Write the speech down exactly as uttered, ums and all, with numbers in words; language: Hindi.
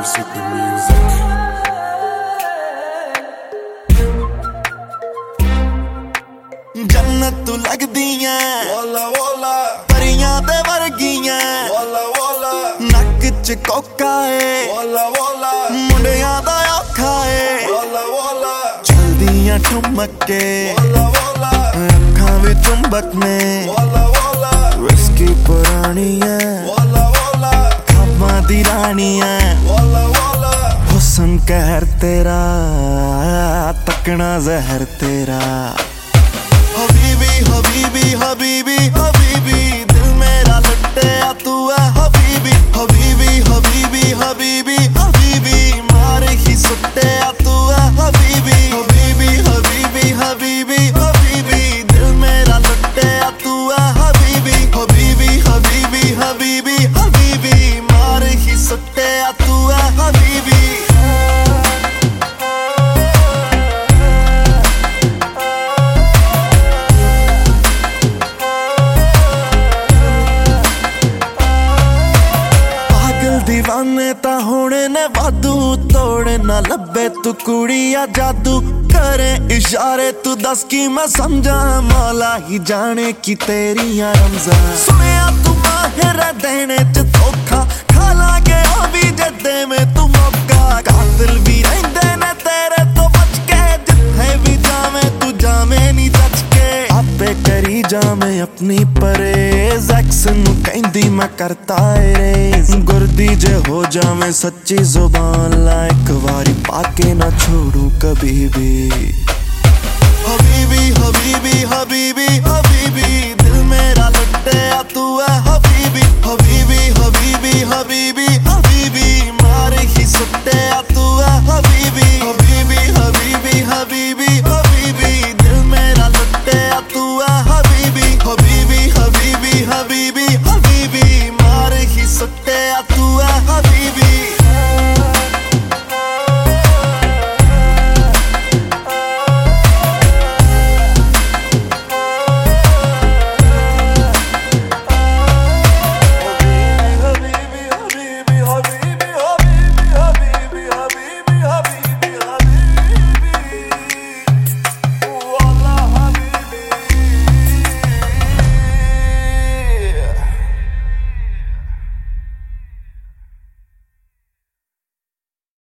with the music. जन्नत तू लगदियां वाला वाला परियां दे वर्गियां वाला वाला नक च कोका है वाला वाला मुंडियां दा औखा है वाला वाला चलदियां ठुमक के वाला वाला अखां विच चुंबक ने वाला वाला विस्की पुरानी है वाला वाला खाबां दी रानी है वाला वाला हुस्न कहर तेरा तकना जहर तेरा हबीबी हबीबी हबीबी हबीबी दिल मेरा लुटिया तू है हबीबी हबीबी हबीबी हबीबी हबीबी मार ही सुटिया तू है हबीबी हबीबी हबीबी हबीबी हबीबी दिल मेरा लुटिया तू है हबीबी हबीबी हबीबी हबीबी हबीबी मार ही सुटिया तू है हबीबी दीवाने ता होने ने वादू तोड़े ना लब्बे तू कुड़िया जादू करे इशारे तू दस की मैं समझा मौला ही जाने की तेरियां रमज़ान सुनिया तू माहिर देने च धोखा खा लागे ओ भी जद्दे में तू मौका कातिल भी रहंदे ने तेरे तो बच के जिथे भी जावे तू जावे नी सच के आपे करी जावे अपनी परेज एक्स नू कहंदी मैं करता रेज गुरदी जे हो जावे सच्ची जुबान ला एक बारी पाके ना छोड़ू कभी भी हबीबी हबीबी हबीबी हबीबी